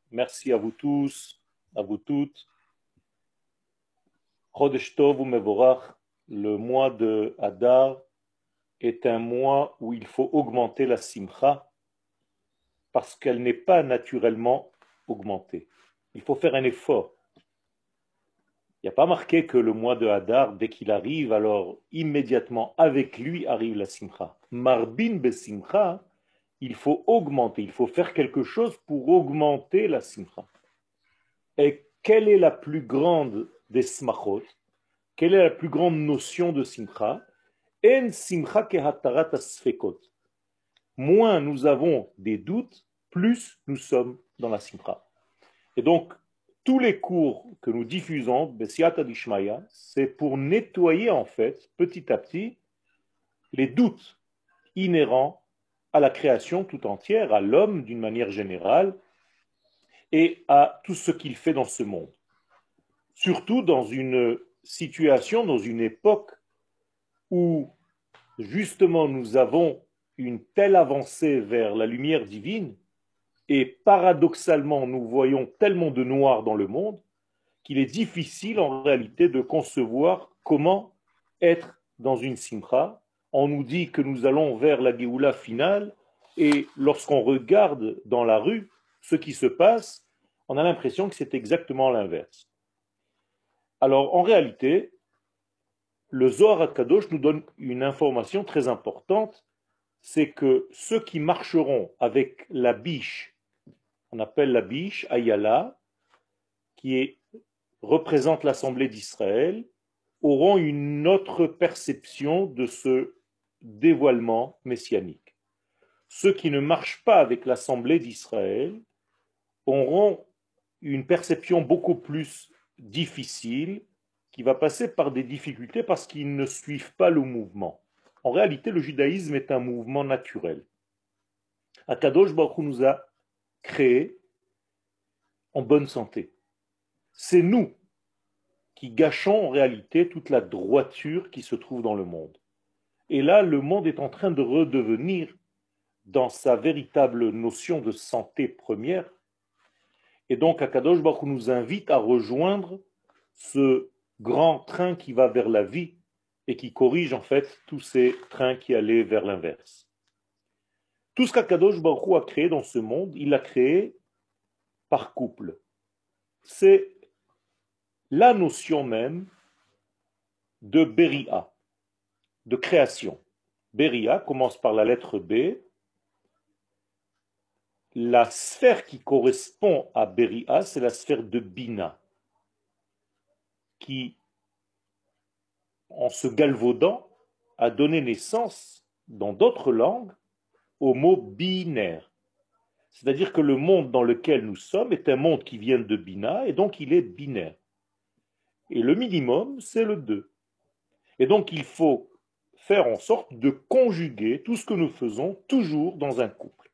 Merci à vous tous, à vous toutes. Chodesh Tov u'Mevorach, le mois de Hadar est un mois où il faut augmenter la simcha parce qu'elle n'est pas naturellement augmentée. Il faut faire un effort. Il n'y a pas marqué que le mois de Hadar, dès qu'il arrive, alors immédiatement avec lui arrive la simcha. Marbin besimcha, il faut augmenter, il faut faire quelque chose pour augmenter la simcha. Et quelle est la plus grande des smachot? Quelle est la plus grande notion de simcha? En simcha kehatarat asfekot. Moins nous avons des doutes, plus nous sommes dans la simcha. Et donc, tous les cours que nous diffusons, Besiata Dishmaya, c'est pour nettoyer en fait, petit à petit, les doutes inhérents à la création tout entière, à l'homme d'une manière générale, et à tout ce qu'il fait dans ce monde. Surtout dans une situation, dans une époque où justement nous avons une telle avancée vers la lumière divine, et paradoxalement nous voyons tellement de noir dans le monde, qu'il est difficile en réalité de concevoir comment être dans une simcha. On nous dit que nous allons vers la Géoula finale, et lorsqu'on regarde dans la rue ce qui se passe, on a l'impression que c'est exactement l'inverse. Alors en réalité, le Zohar HaKadosh nous donne une information très importante, c'est que ceux qui marcheront avec la biche, on appelle la biche Ayala, représente l'Assemblée d'Israël, auront une autre perception de ce dévoilement messianique. Ceux qui ne marchent pas avec l'Assemblée d'Israël auront une perception beaucoup plus difficile, qui va passer par des difficultés parce qu'ils ne suivent pas le mouvement. En réalité, le judaïsme est un mouvement naturel. Akadosh Baruch Hu nous a créés en bonne santé. C'est nous qui gâchons en réalité toute la droiture qui se trouve dans le monde. Et là, le monde est en train de redevenir dans sa véritable notion de santé première. Et donc, Akadosh Baruch Hu nous invite à rejoindre ce grand train qui va vers la vie et qui corrige en fait tous ces trains qui allaient vers l'inverse. Tout ce qu'Akadosh Baruch Hu a créé dans ce monde, il l'a créé par couple. C'est la notion même de Beria, de création. Beria commence par la lettre B. La sphère qui correspond à Beria, c'est la sphère de Bina, qui, en se galvaudant, a donné naissance, dans d'autres langues, au mot binaire. C'est-à-dire que le monde dans lequel nous sommes est un monde qui vient de Bina, et donc il est binaire. Et le minimum, c'est le 2. Et donc il faut faire en sorte de conjuguer tout ce que nous faisons toujours dans un couple.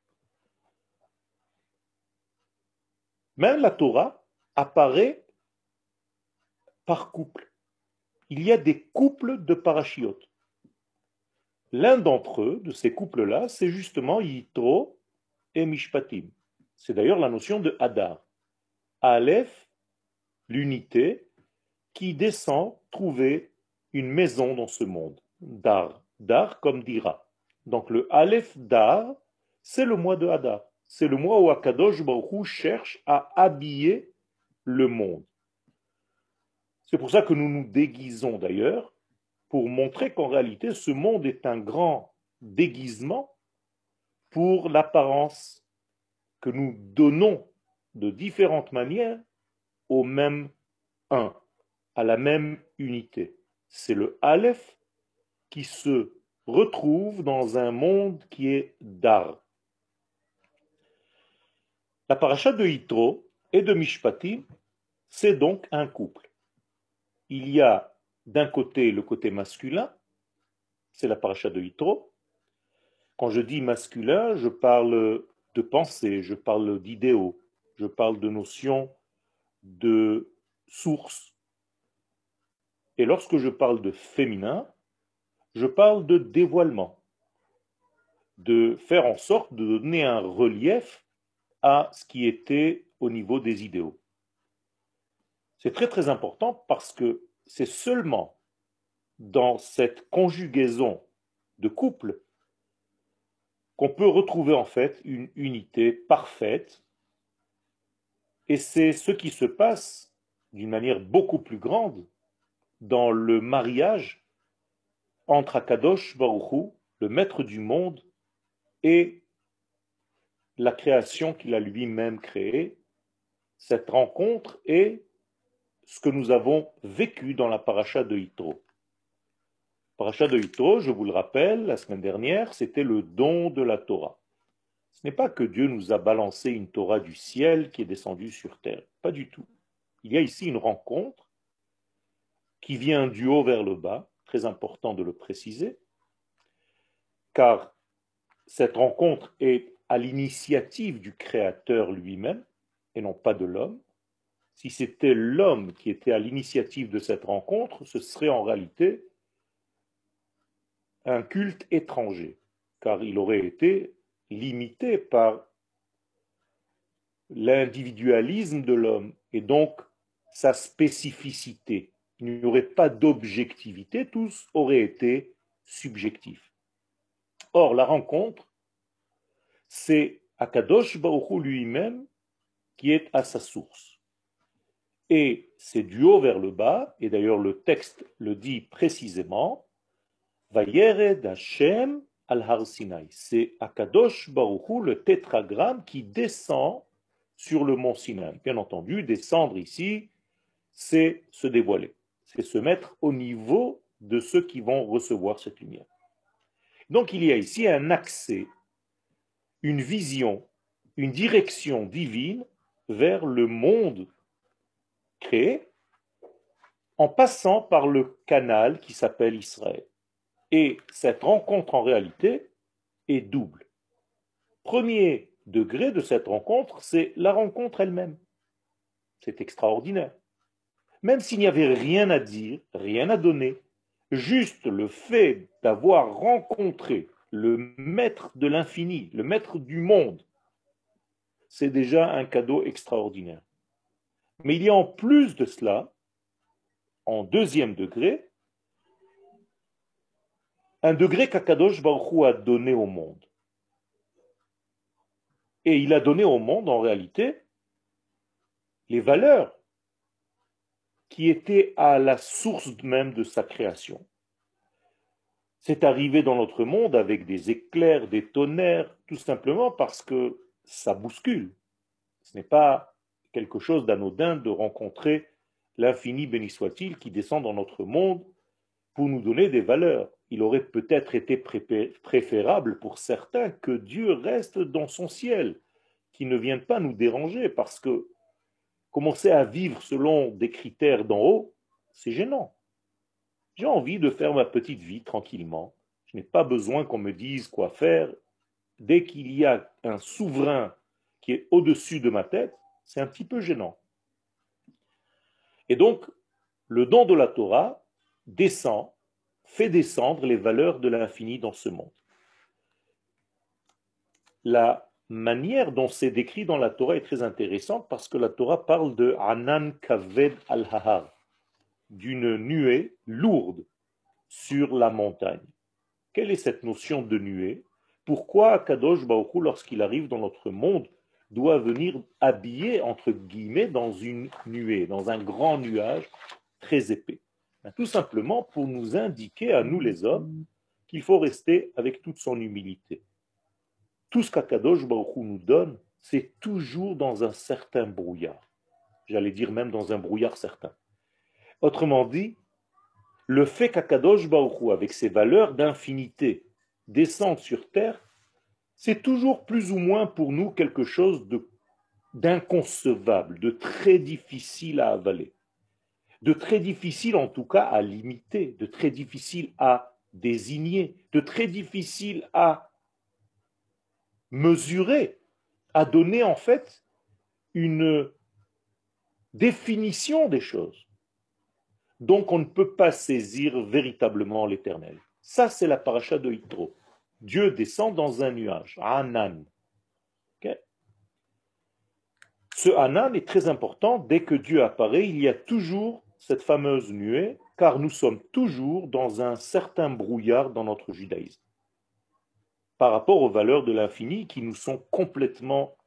Même la Torah apparaît par couple. Il y a des couples de parachiotes. L'un d'entre eux, de ces couples-là, c'est justement Yitro et Mishpatim. C'est d'ailleurs la notion de Hadar. Aleph, l'unité, qui descend trouver une maison dans ce monde. Dar. Dar comme dira. Donc le Aleph Dar, c'est le mois de Hadar. C'est le mois où Akadosh Baruch Hu cherche à habiller le monde. C'est pour ça que nous nous déguisons d'ailleurs, pour montrer qu'en réalité, ce monde est un grand déguisement pour l'apparence que nous donnons de différentes manières au même un, à la même unité. C'est le Aleph qui se retrouve dans un monde qui est Dar. La paracha de Yitro et de Mishpatim, c'est donc un couple. Il y a d'un côté le côté masculin, c'est la paracha de Yitro. Quand je dis masculin, je parle de pensée, je parle d'idéaux, je parle de notions de source. Et lorsque je parle de féminin, je parle de dévoilement, de faire en sorte de donner un relief à ce qui était au niveau des idéaux. C'est très très important parce que c'est seulement dans cette conjugaison de couple qu'on peut retrouver en fait une unité parfaite, et c'est ce qui se passe d'une manière beaucoup plus grande dans le mariage entre Akadosh Baruch Hu, le maître du monde, et la création qu'il a lui-même créée. Cette rencontre est ce que nous avons vécu dans la paracha de Yitro. Paracha de Yitro, je vous le rappelle, la semaine dernière, c'était le don de la Torah. Ce n'est pas que Dieu nous a balancé une Torah du ciel qui est descendue sur terre. Pas du tout. Il y a ici une rencontre qui vient du haut vers le bas, très important de le préciser, car cette rencontre est à l'initiative du Créateur lui-même, et non pas de l'homme. Si c'était l'homme qui était à l'initiative de cette rencontre, ce serait en réalité un culte étranger, car il aurait été limité par l'individualisme de l'homme et donc sa spécificité. Il n'y aurait pas d'objectivité, tous auraient été subjectifs. Or, la rencontre, c'est Akadosh Baruch Hu lui-même qui est à sa source. Et c'est du haut vers le bas, et d'ailleurs le texte le dit précisément, Vayered Hashem al Har Sinai. C'est Akadosh Baruch Hu, le tétragramme, qui descend sur le mont Sinaï. Bien entendu, descendre ici, c'est se dévoiler, c'est se mettre au niveau de ceux qui vont recevoir cette lumière. Donc il y a ici un accès, une vision, une direction divine vers le monde créé en passant par le canal qui s'appelle Israël. Et cette rencontre en réalité est double. Premier degré de cette rencontre, c'est la rencontre elle-même. C'est extraordinaire. Même s'il n'y avait rien à dire, rien à donner, juste le fait d'avoir rencontré le maître de l'infini, le maître du monde, c'est déjà un cadeau extraordinaire. Mais il y a en plus de cela, en deuxième degré, un degré qu'Akadosh Baruch Hu a donné au monde. Et il a donné au monde, en réalité, les valeurs qui étaient à la source même de sa création. C'est arrivé dans notre monde avec des éclairs, des tonnerres, tout simplement parce que ça bouscule. Ce n'est pas quelque chose d'anodin de rencontrer l'infini, béni soit-il, qui descend dans notre monde pour nous donner des valeurs. Il aurait peut-être été préférable pour certains que Dieu reste dans son ciel, qu'il ne vienne pas nous déranger, parce que commencer à vivre selon des critères d'en haut, c'est gênant. J'ai envie de faire ma petite vie tranquillement. Je n'ai pas besoin qu'on me dise quoi faire. Dès qu'il y a un souverain qui est au-dessus de ma tête, c'est un petit peu gênant. Et donc, le don de la Torah descend, fait descendre les valeurs de l'infini dans ce monde. La manière dont c'est décrit dans la Torah est très intéressante parce que la Torah parle de Anan Kaved al-Hahar, d'une nuée lourde sur la montagne. Quelle est cette notion de nuée? Pourquoi Kadosh Baruch Hu, lorsqu'il arrive dans notre monde, doit venir habillé, entre guillemets, dans une nuée, dans un grand nuage très épais? Tout simplement pour nous indiquer, à nous les hommes, qu'il faut rester avec toute son humilité. Tout ce qu'Akadosh Baruch Hu nous donne, c'est toujours dans un certain brouillard. J'allais dire même dans un brouillard certain. Autrement dit, le fait qu'Akadosh Baruch Hu, avec ses valeurs d'infinité, descende sur terre, c'est toujours plus ou moins pour nous quelque chose d'inconcevable, de très difficile à avaler, de très difficile en tout cas à limiter, de très difficile à désigner, de très difficile à mesurer, à donner en fait une définition des choses. Donc on ne peut pas saisir véritablement l'éternel. Ça, c'est la paracha de Yitro. Dieu descend dans un nuage, Anan. Okay. Ce Hanan est très important. Dès que Dieu apparaît, il y a toujours cette fameuse nuée, car nous sommes toujours dans un certain brouillard dans notre judaïsme, par rapport aux valeurs de l'infini qui nous sont complètement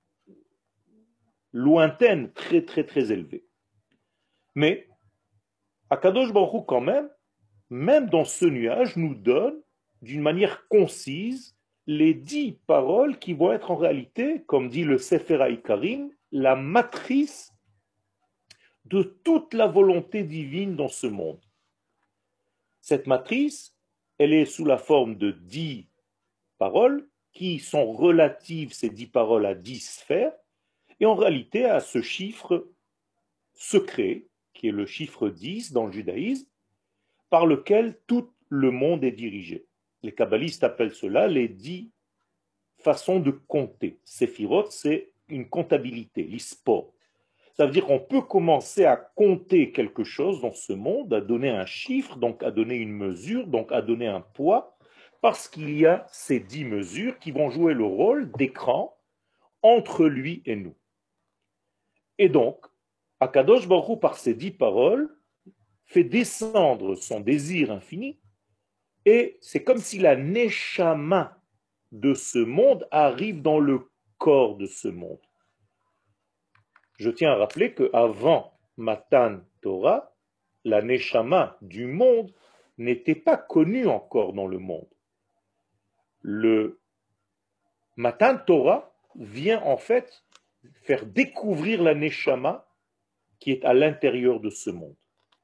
lointaines, très très très élevées. Mais Akadosh Baruch Hu, quand même dans ce nuage, nous donne d'une manière concise les 10 paroles qui vont être en réalité, comme dit le Sefer HaIkarim, la matrice de toute la volonté divine dans ce monde. Cette matrice, elle est sous la forme de 10 paroles qui sont relatives, ces 10 paroles, à 10 sphères, et en réalité à ce chiffre secret, qui est le chiffre 10 dans le judaïsme, par lequel tout le monde est dirigé. Les kabbalistes appellent cela les 10 façons de compter. Séphirot, c'est une comptabilité, l'ispor. Ça veut dire qu'on peut commencer à compter quelque chose dans ce monde, à donner un chiffre, donc à donner une mesure, donc à donner un poids, parce qu'il y a ces 10 mesures qui vont jouer le rôle d'écran entre lui et nous. Et donc, Akadosh Baruch Hu, par ces 10 paroles, fait descendre son désir infini, et c'est comme si la neshama de ce monde arrive dans le corps de ce monde. Je tiens à rappeler qu'avant Matan Torah, la neshama du monde n'était pas connue encore dans le monde. Le Matan Torah vient en fait faire découvrir la neshama qui est à l'intérieur de ce monde.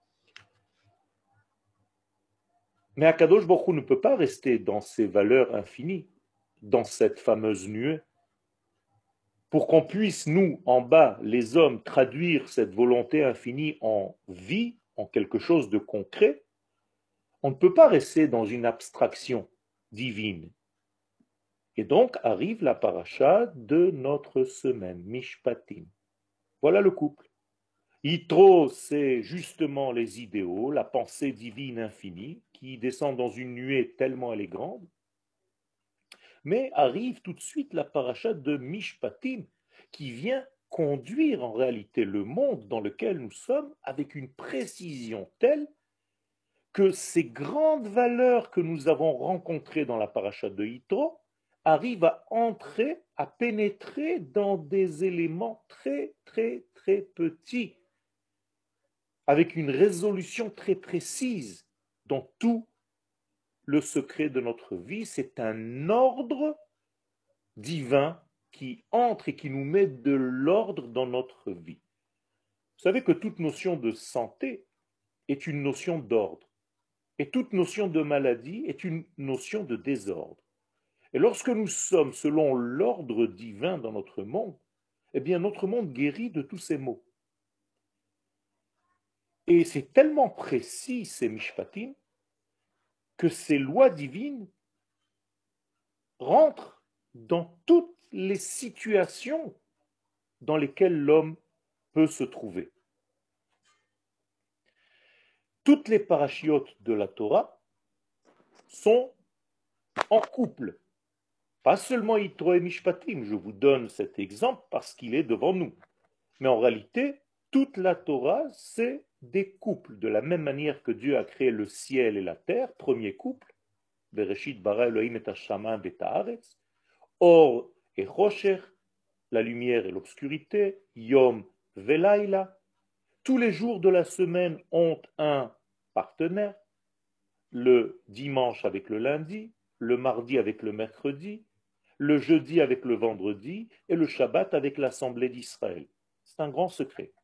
Mais Akadosh Baruch Hu ne peut pas rester dans ses valeurs infinies, dans cette fameuse nuée. Pour qu'on puisse, nous, en bas, les hommes, traduire cette volonté infinie en vie, en quelque chose de concret, on ne peut pas rester dans une abstraction divine. Et donc arrive la paracha de notre semaine, Mishpatim. Voilà le couple. Yitro, c'est justement les idéaux, la pensée divine infinie, qui descend dans une nuée tellement elle est grande. Mais arrive tout de suite la paracha de Mishpatim, qui vient conduire en réalité le monde dans lequel nous sommes avec une précision telle que ces grandes valeurs que nous avons rencontrées dans la paracha de Yitro arrivent à entrer, à pénétrer dans des éléments très, très, très petits, avec une résolution très précise dans tout le secret de notre vie. C'est un ordre divin qui entre et qui nous met de l'ordre dans notre vie. Vous savez que toute notion de santé est une notion d'ordre. Et toute notion de maladie est une notion de désordre. Et lorsque nous sommes selon l'ordre divin dans notre monde, eh bien notre monde guérit de tous ces maux. Et c'est tellement précis, ces mishpatim, que ces lois divines rentrent dans toutes les situations dans lesquelles l'homme peut se trouver. Toutes les parachiotes de la Torah sont en couple. Pas seulement Yitro et Mishpatim, je vous donne cet exemple parce qu'il est devant nous. Mais en réalité, toute la Torah, c'est des couples. De la même manière que Dieu a créé le ciel et la terre, premier couple, Bereshit bara Elohim et hashamayim v'et haaretz, Or et Chosher, la lumière et l'obscurité, Yom velaila. Tous les jours de la semaine ont un partenaire, le dimanche avec le lundi, le mardi avec le mercredi, le jeudi avec le vendredi et le Shabbat avec l'Assemblée d'Israël. C'est un grand secret.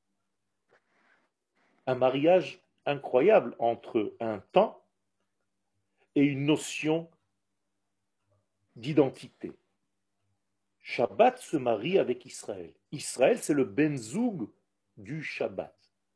Un mariage incroyable entre un temps et une notion d'identité. Shabbat se marie avec Israël. Israël, c'est le benzoug du Shabbat.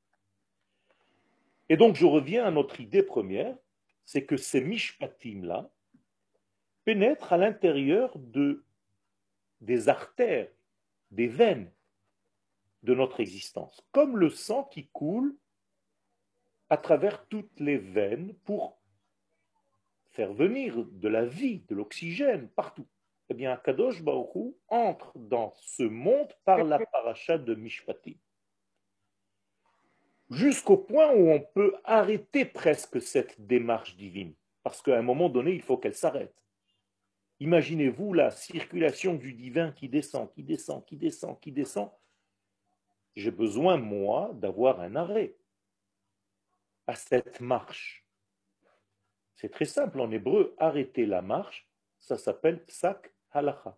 Et donc, je reviens à notre idée première, c'est que ces mishpatim-là pénètrent à l'intérieur des artères, des veines de notre existence, comme le sang qui coule à travers toutes les veines pour faire venir de la vie, de l'oxygène partout. Eh bien, Kadosh Baruch Hu entre dans ce monde par la paracha de Mishpatim. Jusqu'au point où on peut arrêter presque cette démarche divine. Parce qu'à un moment donné, il faut qu'elle s'arrête. Imaginez-vous la circulation du divin qui descend, qui descend, qui descend, qui descend. J'ai besoin, moi, d'avoir un arrêt à cette marche. C'est très simple en hébreu, arrêter la marche, ça s'appelle psak halacha.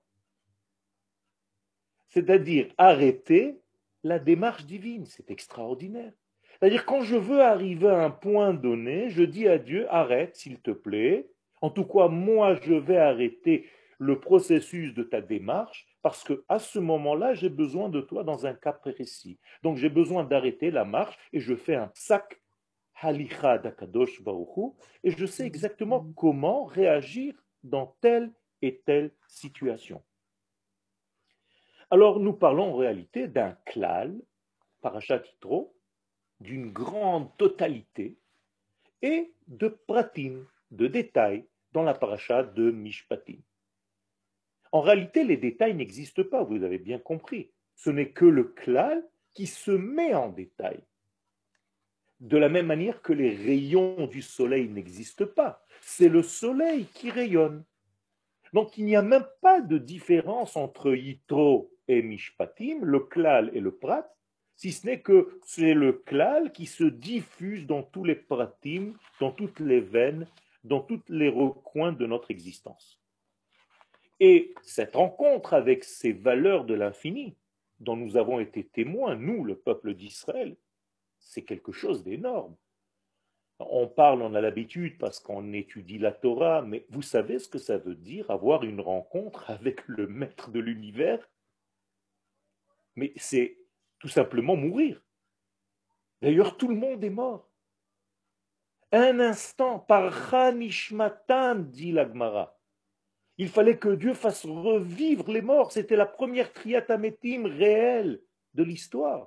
C'est-à-dire arrêter la démarche divine. C'est extraordinaire. C'est-à-dire quand je veux arriver à un point donné, je dis à Dieu, arrête s'il te plaît. En tout cas, moi, je vais arrêter le processus de ta démarche parce que à ce moment-là, j'ai besoin de toi dans un cas précis. Donc, j'ai besoin d'arrêter la marche et je fais un psak halicha d'Akadosh Baruch Hu, et je sais exactement comment réagir dans telle et telle situation. Alors, nous parlons en réalité d'un klal, parashat Yitro, d'une grande totalité, et de pratim, de détails, dans la paracha de Mishpatim. En réalité, les détails n'existent pas, vous avez bien compris. Ce n'est que le klal qui se met en détail. De la même manière que les rayons du soleil n'existent pas. C'est le soleil qui rayonne. Donc il n'y a même pas de différence entre Yitro et Mishpatim, le klal et le prat, si ce n'est que c'est le klal qui se diffuse dans tous les pratim, dans toutes les veines, dans tous les recoins de notre existence. Et cette rencontre avec ces valeurs de l'infini, dont nous avons été témoins, nous, le peuple d'Israël, c'est quelque chose d'énorme. On parle, on a l'habitude parce qu'on étudie la Torah, mais vous savez ce que ça veut dire avoir une rencontre avec le maître de l'univers? Mais c'est tout simplement mourir. D'ailleurs, tout le monde est mort. Un instant, par Hanishmatan, dit l'Agmara. Il fallait que Dieu fasse revivre les morts. C'était la première triatamétime réelle de l'histoire.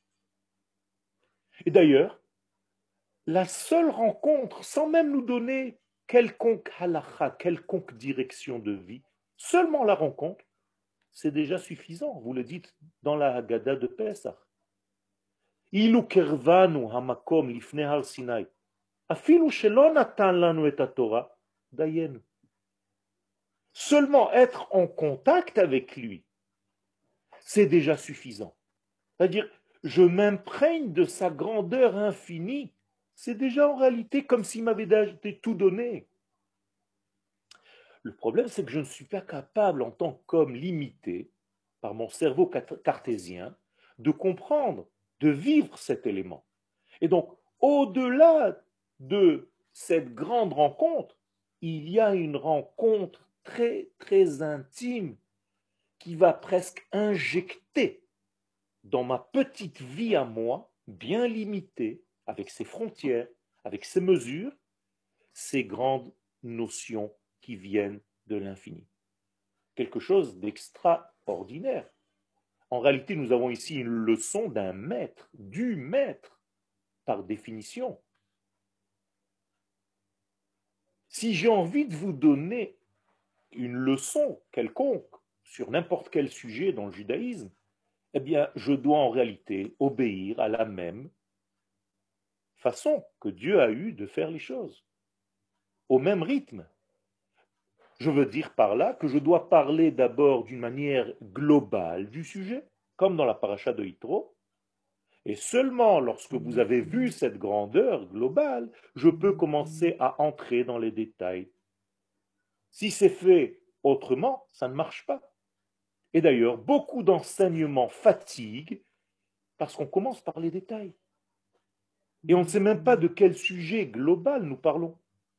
Et d'ailleurs, la seule rencontre, sans même nous donner quelconque halakha, quelconque direction de vie, seulement la rencontre, c'est déjà suffisant. Vous le dites dans la Haggadah de Pesach. Ilu kervanu hamakom lifnei har Sinai. Afilu shelo natan lanu et Torah, dayenu. Seulement être en contact avec lui, c'est déjà suffisant. C'est-à-dire, je m'imprègne de sa grandeur infinie. C'est déjà en réalité comme s'il m'avait tout donné. Le problème, c'est que je ne suis pas capable, en tant qu'homme limité, par mon cerveau cartésien, de comprendre, de vivre cet élément. Et donc, au-delà de cette grande rencontre, il y a une rencontre très, très intime qui va presque injecter dans ma petite vie à moi, bien limitée, avec ses frontières, avec ses mesures, ces grandes notions qui viennent de l'infini. Quelque chose d'extraordinaire. En réalité, nous avons ici une leçon d'un maître, du maître, par définition. Si j'ai envie de vous donner une leçon quelconque sur n'importe quel sujet dans le judaïsme, eh bien, je dois en réalité obéir à la même façon que Dieu a eu de faire les choses, au même rythme. Je veux dire par là que je dois parler d'abord d'une manière globale du sujet, comme dans la paracha de Yitro, et seulement lorsque vous avez vu cette grandeur globale, je peux commencer à entrer dans les détails. Si c'est fait autrement, ça ne marche pas. Et d'ailleurs, beaucoup d'enseignements fatiguent parce qu'on commence par les détails. Et on ne sait même pas de quel sujet global nous parlons.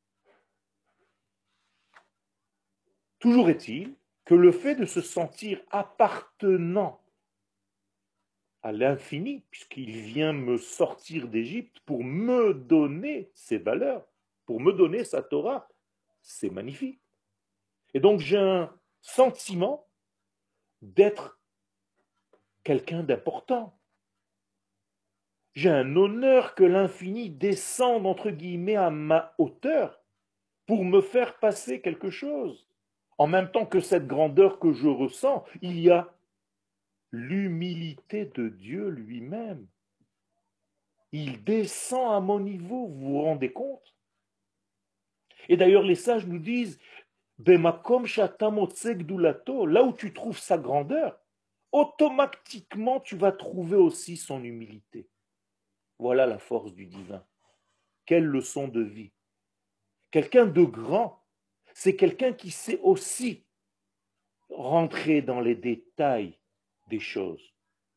Toujours est-il que le fait de se sentir appartenant à l'infini, puisqu'il vient me sortir d'Égypte pour me donner ses valeurs, pour me donner sa Torah, c'est magnifique. Et donc j'ai un sentiment d'être quelqu'un d'important. J'ai un honneur que l'infini descende, entre guillemets, à ma hauteur pour me faire passer quelque chose. En même temps que cette grandeur que je ressens, il y a l'humilité de Dieu lui-même. Il descend à mon niveau, vous vous rendez compte? Et d'ailleurs, les sages nous disent, Bemakom shatam otseg dulato, là où tu trouves sa grandeur, automatiquement tu vas trouver aussi son humilité. Voilà la force du divin. Quelle leçon de vie. Quelqu'un de grand, c'est quelqu'un qui sait aussi rentrer dans les détails des choses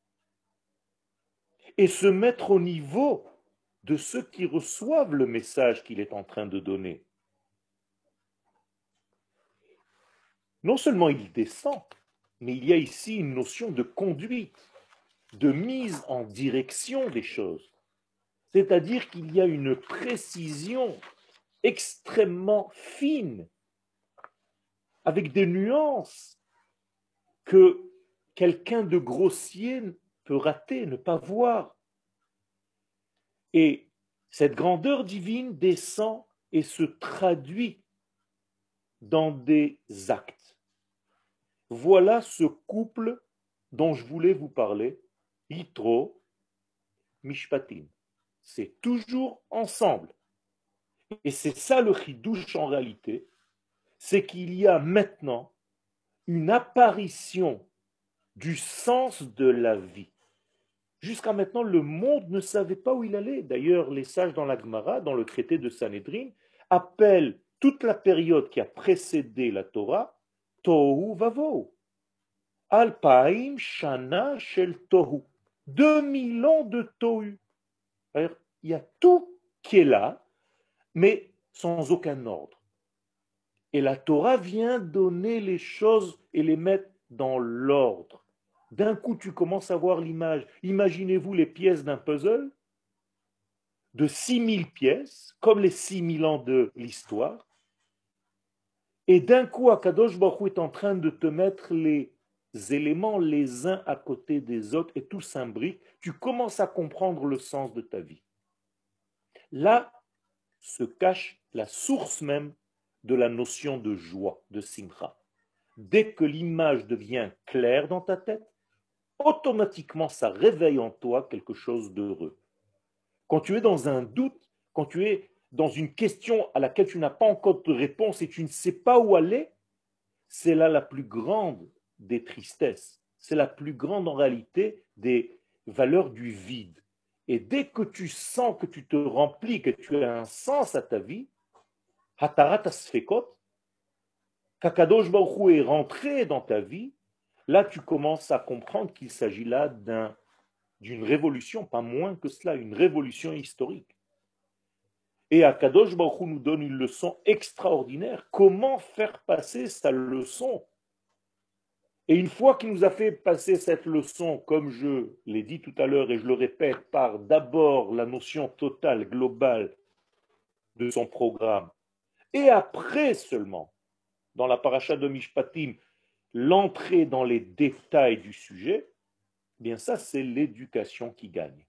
et se mettre au niveau de ceux qui reçoivent le message qu'il est en train de donner. Non seulement il descend, mais il y a ici une notion de conduite, de mise en direction des choses. C'est-à-dire qu'il y a une précision extrêmement fine, avec des nuances que quelqu'un de grossier peut rater, ne pas voir. Et cette grandeur divine descend et se traduit dans des actes. Voilà ce couple dont je voulais vous parler, Yitro, Mishpatim. C'est toujours ensemble. Et c'est ça le chidouche en réalité, c'est qu'il y a maintenant une apparition du sens de la vie. Jusqu'à maintenant, le monde ne savait pas où il allait. D'ailleurs, les sages dans la Gemara, dans le traité de Sanhedrin, appellent toute la période qui a précédé la Torah Tohu Vavohu. Alpaim Shana Shel Tohu. 2000 ans de Tohu. Alors, il y a tout qui est là, mais sans aucun ordre. Et la Torah vient donner les choses et les mettre dans l'ordre. D'un coup, tu commences à voir l'image. Imaginez-vous les pièces d'un puzzle de 6000 pièces, comme les 6000 ans de l'histoire. Et d'un coup, Akadosh Baruch Hu est en train de te mettre les éléments les uns à côté des autres et tout s'imbrique. Tu commences à comprendre le sens de ta vie. Là se cache la source même de la notion de joie, de simcha. Dès que l'image devient claire dans ta tête, automatiquement ça réveille en toi quelque chose d'heureux. Quand tu es dans un doute, quand tu es dans une question à laquelle tu n'as pas encore de réponse et tu ne sais pas où aller, c'est là la plus grande des tristesses. C'est la plus grande en réalité des valeurs du vide. Et dès que tu sens que tu te remplis, que tu as un sens à ta vie, Hatarat Asfekot, qu'Akadosh Baruch Hu est rentré dans ta vie, là tu commences à comprendre qu'il s'agit là d'une révolution, pas moins que cela, une révolution historique. Et Akadosh Baruch Hu nous donne une leçon extraordinaire. Comment faire passer sa leçon? Et une fois qu'il nous a fait passer cette leçon, comme je l'ai dit tout à l'heure et je le répète, par d'abord la notion totale, globale de son programme, et après seulement, dans la paracha de Mishpatim, l'entrée dans les détails du sujet, eh bien ça c'est l'éducation qui gagne.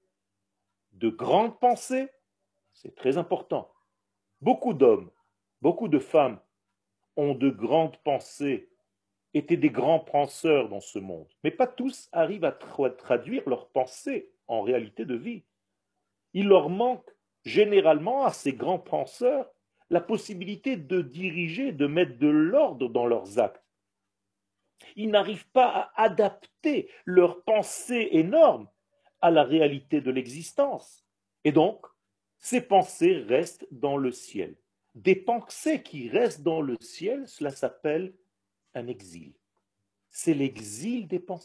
De grandes pensées, c'est très important. Beaucoup d'hommes, beaucoup de femmes ont de grandes pensées, étaient des grands penseurs dans ce monde. Mais pas tous arrivent à traduire leurs pensées en réalité de vie. Il leur manque généralement à ces grands penseurs la possibilité de diriger, de mettre de l'ordre dans leurs actes. Ils n'arrivent pas à adapter leurs pensées énormes à la réalité de l'existence. Et donc, ces pensées restent dans le ciel. Des pensées qui restent dans le ciel, cela s'appelle un exil. C'est l'exil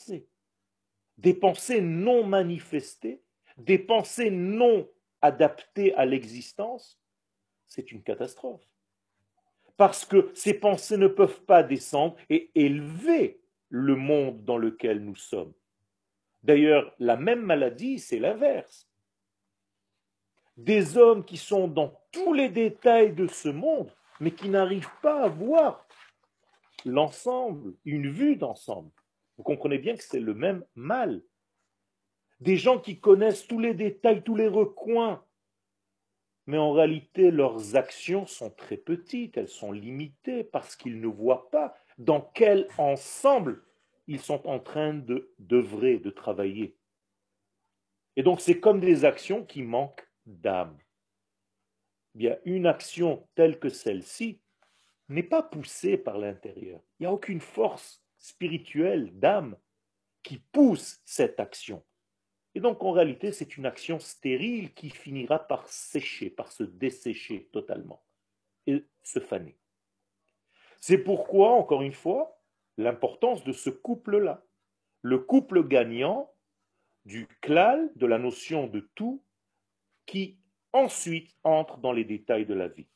des pensées non manifestées, des pensées non adaptées à l'existence. C'est une catastrophe. Parce que ces pensées ne peuvent pas descendre et élever le monde dans lequel nous sommes. D'ailleurs, la même maladie, c'est l'inverse. Des hommes qui sont dans tous les détails de ce monde, mais qui n'arrivent pas à voir l'ensemble, une vue d'ensemble. Vous comprenez bien que c'est le même mal. Des gens qui connaissent tous les détails, tous les recoins mais en réalité leurs actions sont très petites, elles sont limitées parce qu'ils ne voient pas dans quel ensemble ils sont en train d'œuvrer, de travailler. Et donc c'est comme des actions qui manquent d'âme. Bien, une action telle que celle-ci n'est pas poussée par l'intérieur. Il n'y a aucune force spirituelle d'âme qui pousse cette action. Et donc, en réalité, c'est une action stérile qui finira par sécher, par se dessécher totalement et se faner. C'est pourquoi, encore une fois, l'importance de ce couple-là. Le couple gagnant du klal, de la notion de tout, qui ensuite entre dans les détails de la vie.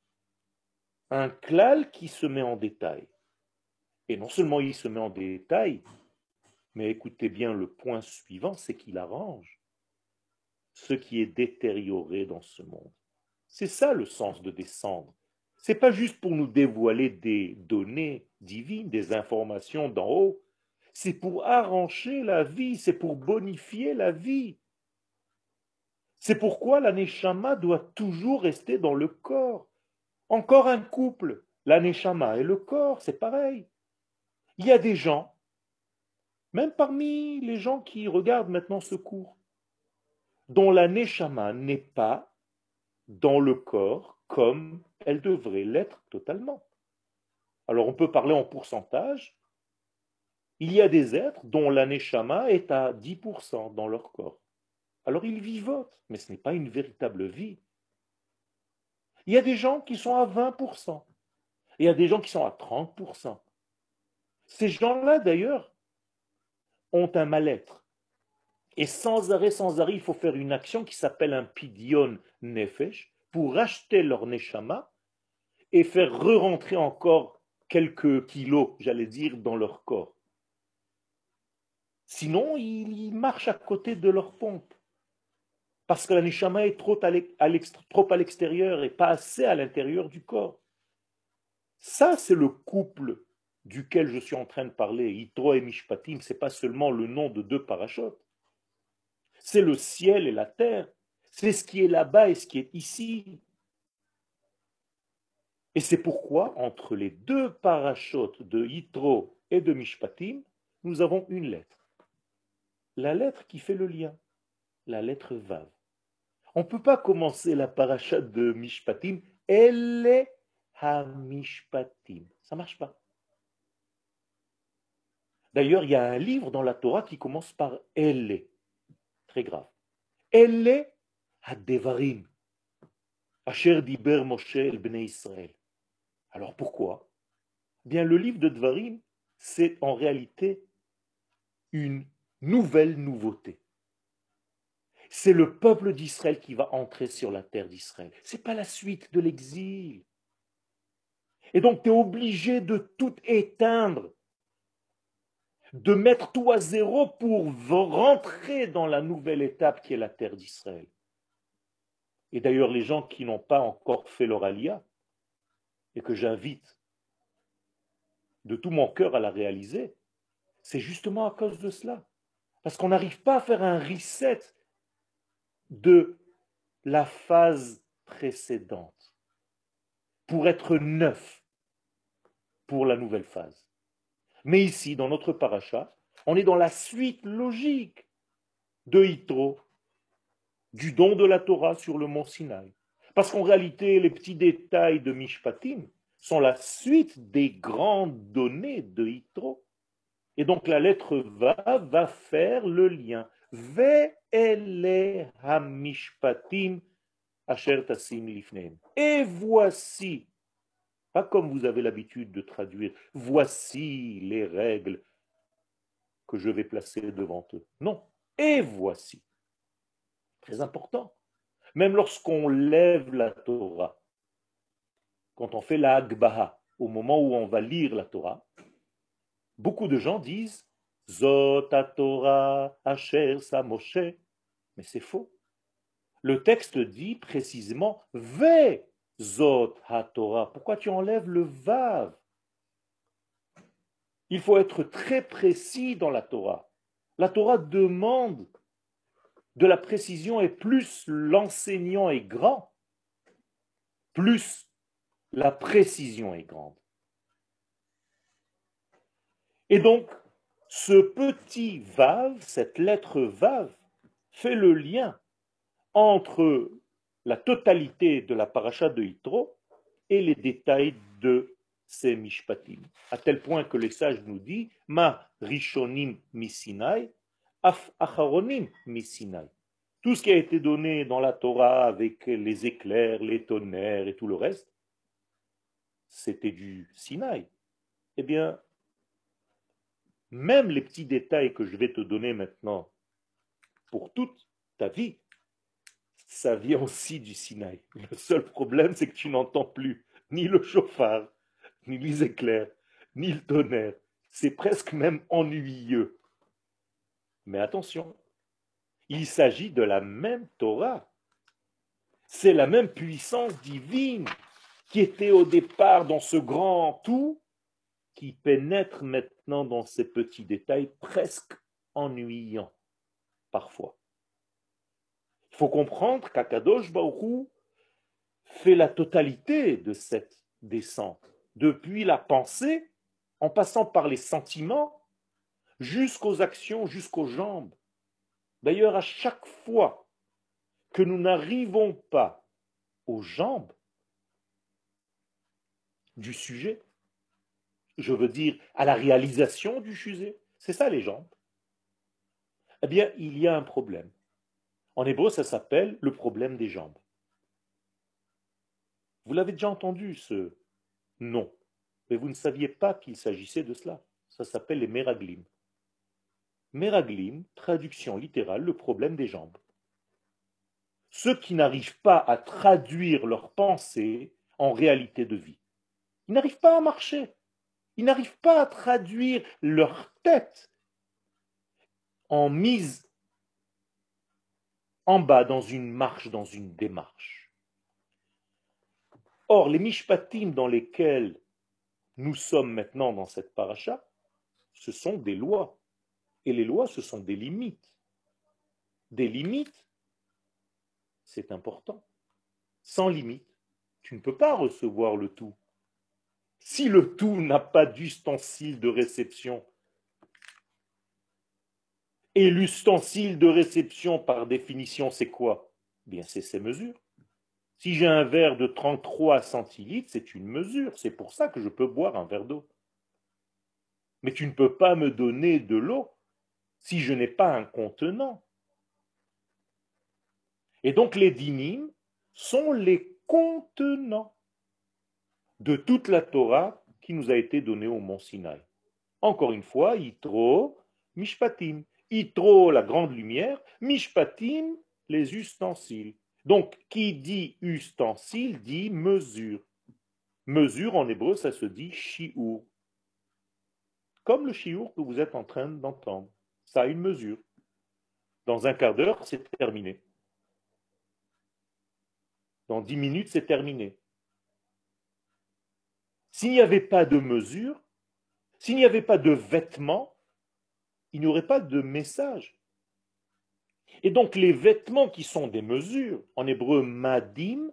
Un klal qui se met en détail. Et non seulement il se met en détail, mais écoutez bien le point suivant, c'est qu'il arrange ce qui est détérioré dans ce monde. C'est ça le sens de descendre. Ce n'est pas juste pour nous dévoiler des données divines, des informations d'en haut. C'est pour arranger la vie, c'est pour bonifier la vie. C'est pourquoi la neshama doit toujours rester dans le corps. Encore un couple, la neshama et le corps, c'est pareil. Il y a des gens, même parmi les gens qui regardent maintenant ce cours, dont la neshama n'est pas dans le corps comme elle devrait l'être totalement. Alors on peut parler en pourcentage. Il y a des êtres dont la neshama est à 10% dans leur corps. Alors ils vivotent, mais ce n'est pas une véritable vie. Il y a des gens qui sont à 20%. Il y a des gens qui sont à 30%. Ces gens-là, d'ailleurs, ont un mal-être. Et sans arrêt, il faut faire une action qui s'appelle un pidyon nefesh pour racheter leur neshama et faire re-rentrer encore quelques kilos, j'allais dire, dans leur corps. Sinon, ils marchent à côté de leur pompe. Parce que la neshama est trop à l'extérieur et pas assez à l'intérieur du corps. Ça, c'est le couple duquel je suis en train de parler. Yitro et Mishpatim, ce n'est pas seulement le nom de deux parachutes. C'est le ciel et la terre. C'est ce qui est là-bas et ce qui est ici. Et c'est pourquoi, entre les deux parachutes de Yitro et de Mishpatim, nous avons une lettre. La lettre qui fait le lien, la lettre Vav. On ne peut pas commencer la paracha de Mishpatim, Elle ha-Mishpatim. Ça ne marche pas. D'ailleurs, il y a un livre dans la Torah qui commence par Elle. Très grave. Elle ha-Devarim. Asher diber Moshe el bnei Israël. Alors pourquoi? Bien, le livre de Devarim, c'est en réalité une nouvelle nouveauté. C'est le peuple d'Israël qui va entrer sur la terre d'Israël. Ce n'est pas la suite de l'exil. Et donc, tu es obligé de tout éteindre, de mettre tout à zéro pour rentrer dans la nouvelle étape qui est la terre d'Israël. Et d'ailleurs, les gens qui n'ont pas encore fait leur alia, et que j'invite de tout mon cœur à la réaliser, c'est justement à cause de cela. Parce qu'on n'arrive pas à faire un reset de la phase précédente pour être neuf pour la nouvelle phase. Mais ici, dans notre paracha, on est dans la suite logique de Yitro, du don de la Torah sur le mont Sinaï. Parce qu'en réalité, les petits détails de Mishpatim sont la suite des grandes données de Yitro. Et donc la lettre va faire le lien. Ve'ele ha-mishpatim asher tasim lifneim. Et voici, pas comme vous avez l'habitude de traduire, voici les règles que je vais placer devant eux. Non, et voici. Très important. Même lorsqu'on lève la Torah, quand on fait la Hagbaha, au moment où on va lire la Torah, beaucoup de gens disent Zot Torah Asher Sa Moshe. Mais c'est faux. Le texte dit précisément Ve Zot Torah. Pourquoi tu enlèves le Vav? Il faut être très précis dans la Torah. La Torah demande de la précision et plus l'enseignant est grand, plus la précision est grande. Et donc, ce petit vav, cette lettre vav, fait le lien entre la totalité de la paracha de Yitro et les détails de ces mishpatim. À tel point que les sages nous disent Ma rishonim misinai, af acharonim misinai. Tout ce qui a été donné dans la Torah avec les éclairs, les tonnerres et tout le reste, c'était du Sinaï. Eh bien, même les petits détails que je vais te donner maintenant pour toute ta vie, ça vient aussi du Sinaï. Le seul problème, c'est que tu n'entends plus ni le chauffard, ni les éclairs, ni le tonnerre. C'est presque même ennuyeux. Mais attention, il s'agit de la même Torah. C'est la même puissance divine qui était au départ dans ce grand tout, qui pénètre maintenant dans ces petits détails presque ennuyants parfois. Il faut comprendre qu'Akadosh Baruch Hu fait la totalité de cette descente, depuis la pensée, en passant par les sentiments, jusqu'aux actions, jusqu'aux jambes. D'ailleurs, à chaque fois que nous n'arrivons pas aux jambes du sujet, je veux dire à la réalisation du sujet, c'est ça les jambes, eh bien, il y a un problème. En hébreu, ça s'appelle le problème des jambes. Vous l'avez déjà entendu, ce nom, mais vous ne saviez pas qu'il s'agissait de cela. Ça s'appelle les méraglim. Méraglim, traduction littérale, le problème des jambes. Ceux qui n'arrivent pas à traduire leurs pensées en réalité de vie. Ils n'arrivent pas à marcher. Ils n'arrivent pas à traduire leur tête en mise en bas dans une marche, dans une démarche. Or, les mishpatim dans lesquels nous sommes maintenant dans cette paracha, ce sont des lois. Et les lois, ce sont des limites. Des limites, c'est important. Sans limite, tu ne peux pas recevoir le tout. Si le tout n'a pas d'ustensile de réception, et l'ustensile de réception, par définition, c'est quoi? Bien, c'est ces mesures. Si j'ai un verre de 33 centilitres, c'est une mesure. C'est pour ça que je peux boire un verre d'eau. Mais tu ne peux pas me donner de l'eau si je n'ai pas un contenant. Et donc les dynim sont les contenants de toute la Torah qui nous a été donnée au mont Sinaï. Encore une fois, Yitro, Mishpatim. Yitro, la grande lumière, Mishpatim, les ustensiles. Donc, qui dit ustensile dit mesure. Mesure en hébreu, ça se dit shiur. Comme le shiur que vous êtes en train d'entendre. Ça a une mesure. Dans un quart d'heure, c'est terminé. Dans 10 minutes, c'est terminé. S'il n'y avait pas de mesure, s'il n'y avait pas de vêtements, il n'y aurait pas de message. Et donc les vêtements qui sont des mesures, en hébreu madim,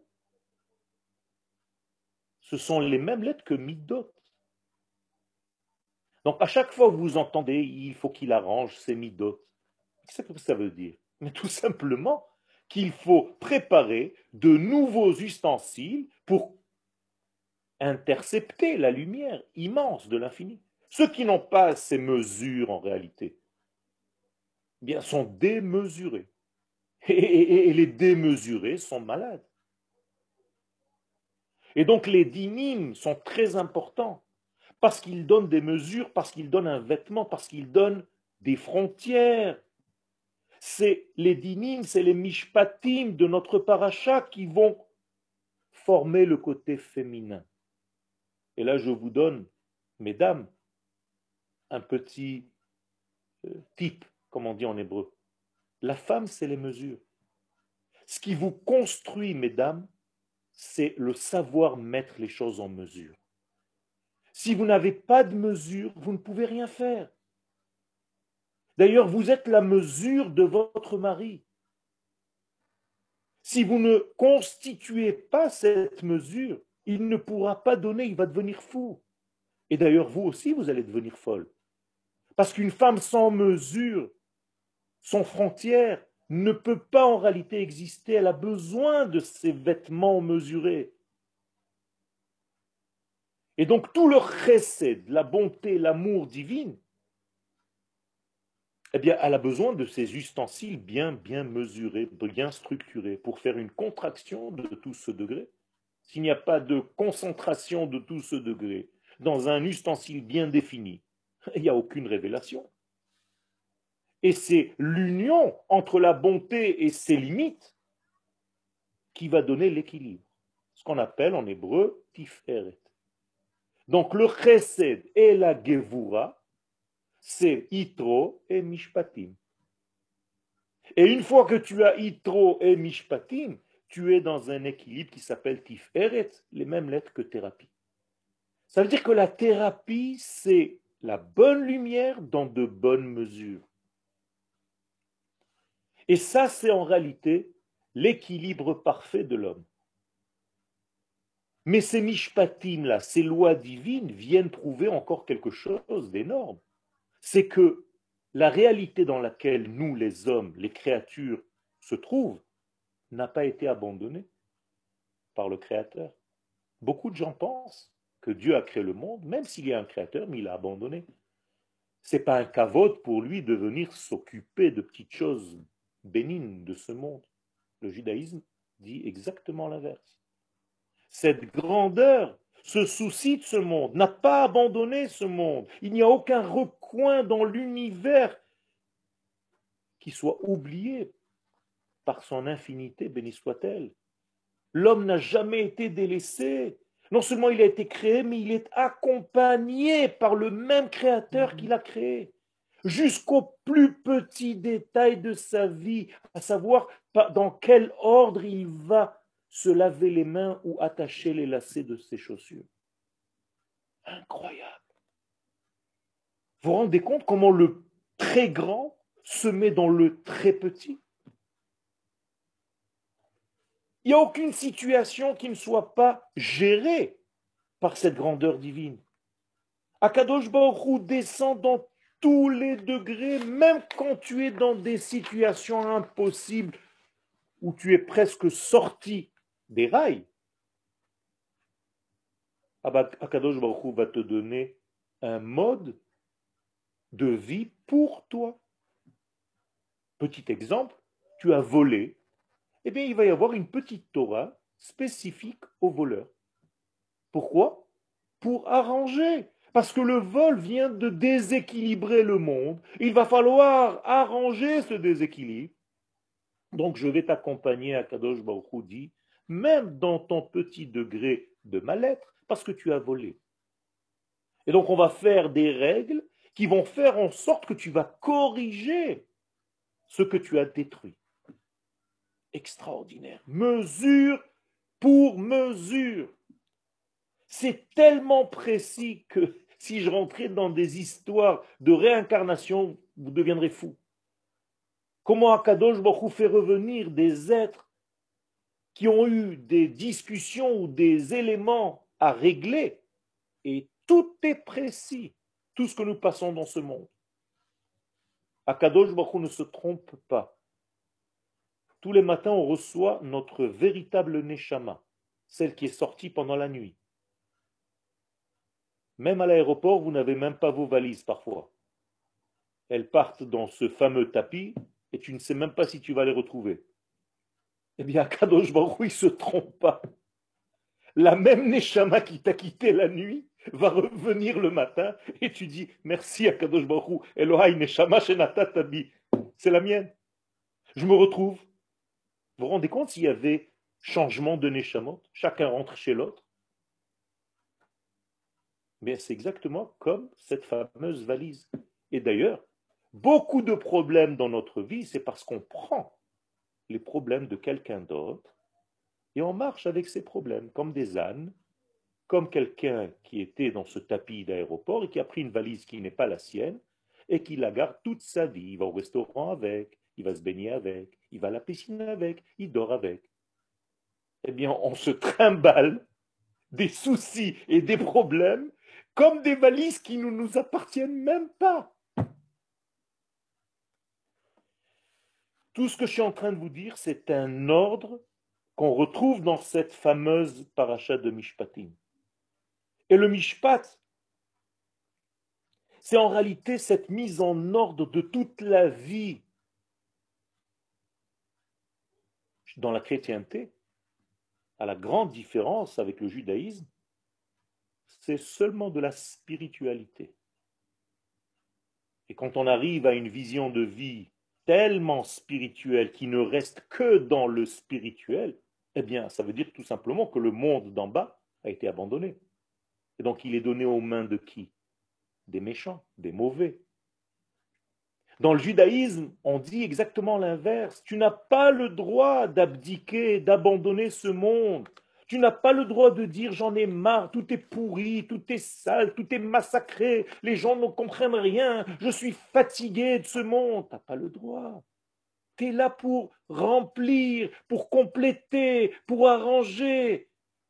ce sont les mêmes lettres que midot. Donc à chaque fois que vous entendez, il faut qu'il arrange ses midot. Qu'est-ce que ça veut dire? Mais tout simplement qu'il faut préparer de nouveaux ustensiles pour intercepter la lumière immense de l'infini. Ceux qui n'ont pas ces mesures en réalité, eh bien, sont démesurés. Et les démesurés sont malades. Et donc les dynim sont très importants parce qu'ils donnent des mesures, parce qu'ils donnent un vêtement, parce qu'ils donnent des frontières. C'est les dynim, c'est les mishpatim de notre paracha qui vont former le côté féminin. Et là, je vous donne, mesdames, un petit tip, comme on dit en hébreu. La femme, c'est les mesures. Ce qui vous construit, mesdames, c'est le savoir mettre les choses en mesure. Si vous n'avez pas de mesure, vous ne pouvez rien faire. D'ailleurs, vous êtes la mesure de votre mari. Si vous ne constituez pas cette mesure, il ne pourra pas donner, il va devenir fou. Et d'ailleurs, vous aussi, vous allez devenir folle. Parce qu'une femme sans mesure, sans frontière, ne peut pas en réalité exister. Elle a besoin de ses vêtements mesurés. Et donc tout le chesed, la bonté, l'amour divin, eh bien, elle a besoin de ces ustensiles bien mesurés, bien structurés, pour faire une contraction de tout ce degré. S'il n'y a pas de concentration de tout ce degré dans un ustensile bien défini, il n'y a aucune révélation. Et c'est l'union entre la bonté et ses limites qui va donner l'équilibre. Ce qu'on appelle en hébreu tiferet. Donc le chesed et la gevura, c'est Yitro et Mishpatim. Et une fois que tu as Yitro et Mishpatim, tu es dans un équilibre qui s'appelle Tiferet, les mêmes lettres que thérapie. Ça veut dire que la thérapie, c'est la bonne lumière dans de bonnes mesures. Et ça, c'est en réalité l'équilibre parfait de l'homme. Mais ces Mishpatim-là, ces lois divines, viennent prouver encore quelque chose d'énorme. C'est que la réalité dans laquelle nous, les hommes, les créatures, se trouvent, n'a pas été abandonnée par le Créateur. Beaucoup de gens pensent que Dieu a créé le monde, même s'il y a un Créateur, mais il a abandonné. C'est pas un kavod pour lui de venir s'occuper de petites choses bénignes de ce monde. Le judaïsme dit exactement l'inverse. Cette grandeur, ce souci de ce monde, n'a pas abandonné ce monde. Il n'y a aucun recoin dans l'univers qui soit oublié par son infinité, béni soit-elle. L'homme n'a jamais été délaissé. Non seulement il a été créé, mais il est accompagné par le même créateur qui l'a créé. Jusqu'au plus petit détail de sa vie, à savoir dans quel ordre il va se laver les mains ou attacher les lacets de ses chaussures. Incroyable. Vous vous rendez compte comment le très grand se met dans le très petit? Il n'y a aucune situation qui ne soit pas gérée par cette grandeur divine. Akadosh Baruch Hu descend dans tous les degrés, même quand tu es dans des situations impossibles où tu es presque sorti des rails. Akadosh Baruch Hu va te donner un mode de vie pour toi. Petit exemple, tu as volé, eh bien il va y avoir une petite Torah spécifique aux voleurs. Pourquoi? Pour arranger. Parce que le vol vient de déséquilibrer le monde. Il va falloir arranger ce déséquilibre. Donc je vais t'accompagner à Kadosh Baruch Hu dit, même dans ton petit degré de mal-être, parce que tu as volé. Et donc on va faire des règles qui vont faire en sorte que tu vas corriger ce que tu as détruit. Extraordinaire. Mesure pour mesure. C'est tellement précis que si je rentrais dans des histoires de réincarnation, vous deviendrez fou. Comment Akadosh Baruch Hu fait revenir des êtres qui ont eu des discussions ou des éléments à régler, et tout est précis, tout ce que nous passons dans ce monde. Akadosh Baruch Hu ne se trompe pas. Tous les matins, on reçoit notre véritable Neshama, celle qui est sortie pendant la nuit. Même à l'aéroport, vous n'avez même pas vos valises parfois. Elles partent dans ce fameux tapis et tu ne sais même pas si tu vas les retrouver. Eh bien, Kadosh Baruch Hu, il ne se trompe pas. La même Neshama qui t'a quitté la nuit va revenir le matin et tu dis merci à Kadosh Baruch Hu, Elohai Neshama Shenata Tabi. C'est la mienne. Je me retrouve. Vous vous rendez compte s'il y avait changement de Neshamot? Chacun rentre chez l'autre. Mais c'est exactement comme cette fameuse valise. Et d'ailleurs, beaucoup de problèmes dans notre vie, c'est parce qu'on prend les problèmes de quelqu'un d'autre et on marche avec ces problèmes, comme des ânes, comme quelqu'un qui était dans ce tapis d'aéroport et qui a pris une valise qui n'est pas la sienne et qui la garde toute sa vie. Il va au restaurant avec, il va se baigner avec, il va à la piscine avec, il dort avec. eh bien, on se trimballe des soucis et des problèmes comme des valises qui ne nous appartiennent même pas. Tout ce que je suis en train de vous dire, c'est un ordre qu'on retrouve dans cette fameuse paracha de Mishpatim. Et le Mishpat, c'est en réalité cette mise en ordre de toute la vie dans la chrétienté, à la grande différence avec le judaïsme, c'est seulement de la spiritualité. Et quand on arrive à une vision de vie tellement spirituelle qui ne reste que dans le spirituel, eh bien, ça veut dire tout simplement que le monde d'en bas a été abandonné. Et donc, il est donné aux mains de qui? Des méchants, des mauvais. Dans le judaïsme, on dit exactement l'inverse. Tu n'as pas le droit d'abdiquer, d'abandonner ce monde. Tu n'as pas le droit de dire j'en ai marre, tout est pourri, tout est sale, tout est massacré, les gens ne comprennent rien, je suis fatigué de ce monde. Tu n'as pas le droit. Tu es là pour remplir, pour compléter, pour arranger.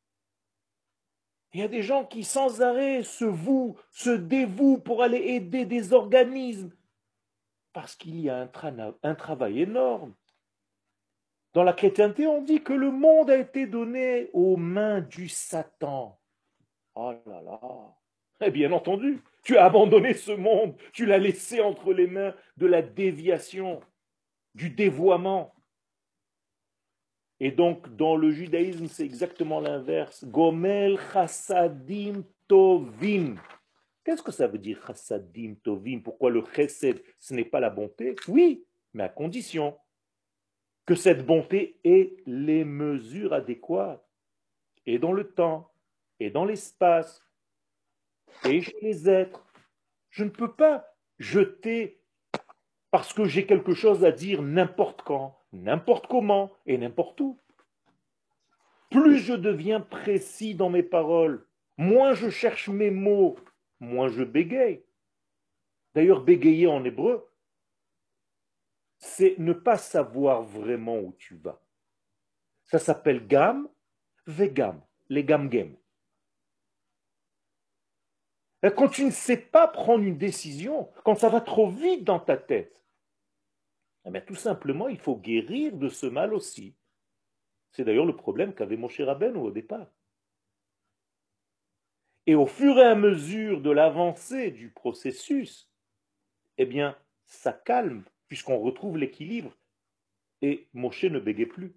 Il y a des gens qui sans arrêt se vouent, se dévouent pour aller aider des organismes parce qu'il y a un travail énorme. Dans la chrétienté, on dit que le monde a été donné aux mains du Satan. Oh là là. Eh bien entendu, tu as abandonné ce monde, tu l'as laissé entre les mains de la déviation, du dévoiement. Et donc, dans le judaïsme, c'est exactement l'inverse. Gomel chassadim tovim. Qu'est-ce que ça veut dire chassadim tovim? Pourquoi le chesed, ce n'est pas la bonté? Oui, mais à condition que cette bonté ait les mesures adéquates, et dans le temps, et dans l'espace, et chez les êtres. Je ne peux pas jeter parce que j'ai quelque chose à dire n'importe quand, n'importe comment et n'importe où. Plus je deviens précis dans mes paroles, moins je cherche mes mots, moins je bégaye. D'ailleurs, bégayer en hébreu, c'est ne pas savoir vraiment où tu vas. Ça s'appelle gam, vegam, les gamgem. Quand tu ne sais pas prendre une décision, quand ça va trop vite dans ta tête, eh bien, tout simplement, il faut guérir de ce mal aussi. C'est d'ailleurs le problème qu'avait Moshe Rabbeinu au départ. Et au fur et à mesure de l'avancée du processus, eh bien, ça calme, puisqu'on retrouve l'équilibre, et Moshe ne bégait plus.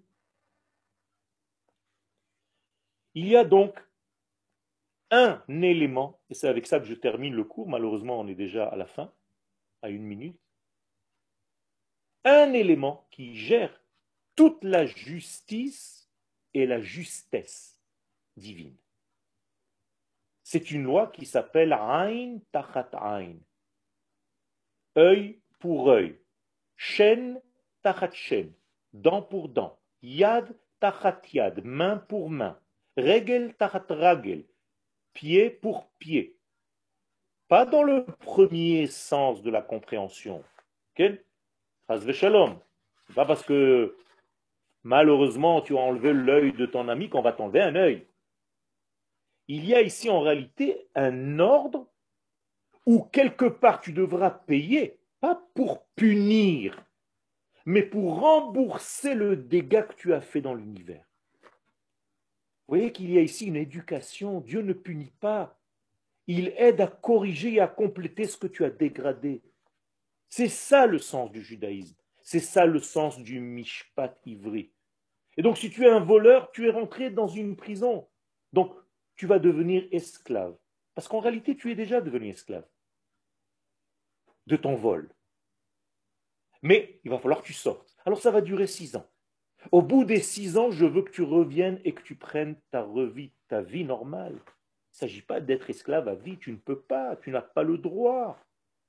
Il y a donc un élément, et c'est avec ça que je termine le cours, malheureusement on est déjà à la fin, à 1 minute, un élément qui gère toute la justice et la justesse divine. C'est une loi qui s'appelle Ain Tachat Ain, œil pour œil, chaîne Tachat chaîne, dent pour dent, yad Tachat yad, main pour main, regel Tachat ragel, pied pour pied. Pas dans le premier sens de la compréhension. Okay? Chas v'shalom. C'est pas parce que malheureusement tu as enlevé l'œil de ton ami qu'on va t'enlever un œil. Il y a ici en réalité un ordre où quelque part tu devras payer, pas pour punir, mais pour rembourser le dégât que tu as fait dans l'univers. Vous voyez qu'il y a ici une éducation. Dieu ne punit pas. Il aide à corriger et à compléter ce que tu as dégradé. C'est ça le sens du judaïsme. C'est ça le sens du mishpat ivri. Et donc, si tu es un voleur, tu es rentré dans une prison. Donc, tu vas devenir esclave. Parce qu'en réalité, tu es déjà devenu esclave de ton vol. Mais il va falloir que tu sortes. Alors, ça va durer 6 ans. Au bout des 6 ans, je veux que tu reviennes et que tu prennes ta vie normale. Il ne s'agit pas d'être esclave à vie. Tu ne peux pas. Tu n'as pas le droit.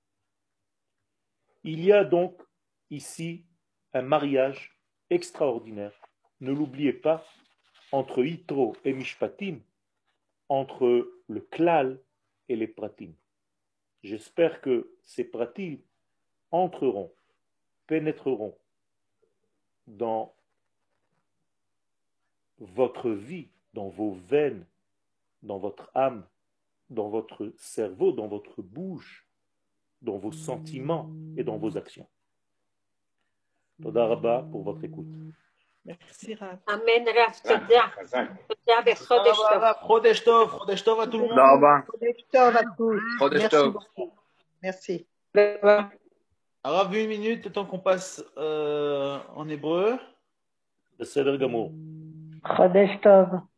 Il y a donc ici un mariage extraordinaire. Ne l'oubliez pas, entre Yitro et Mishpatim, entre le klal et les pratim. J'espère que ces pratim entreront, pénétreront dans votre vie, dans vos veines, dans votre âme, dans votre cerveau, dans votre bouche, dans vos sentiments et dans vos actions. Toda Rabba pour votre écoute. Merci, Rav. Amen, Rav. Toda. Toda bechodesh tov. Chodesh tov. Chodesh tov à tout le monde. תודה רבה. Chodesh tov à tous. חודש Merci טוב. beaucoup. Merci. Rav, 1 minute, le temps qu'on passe en hébreu. בסדר גמור. Chodesh tov.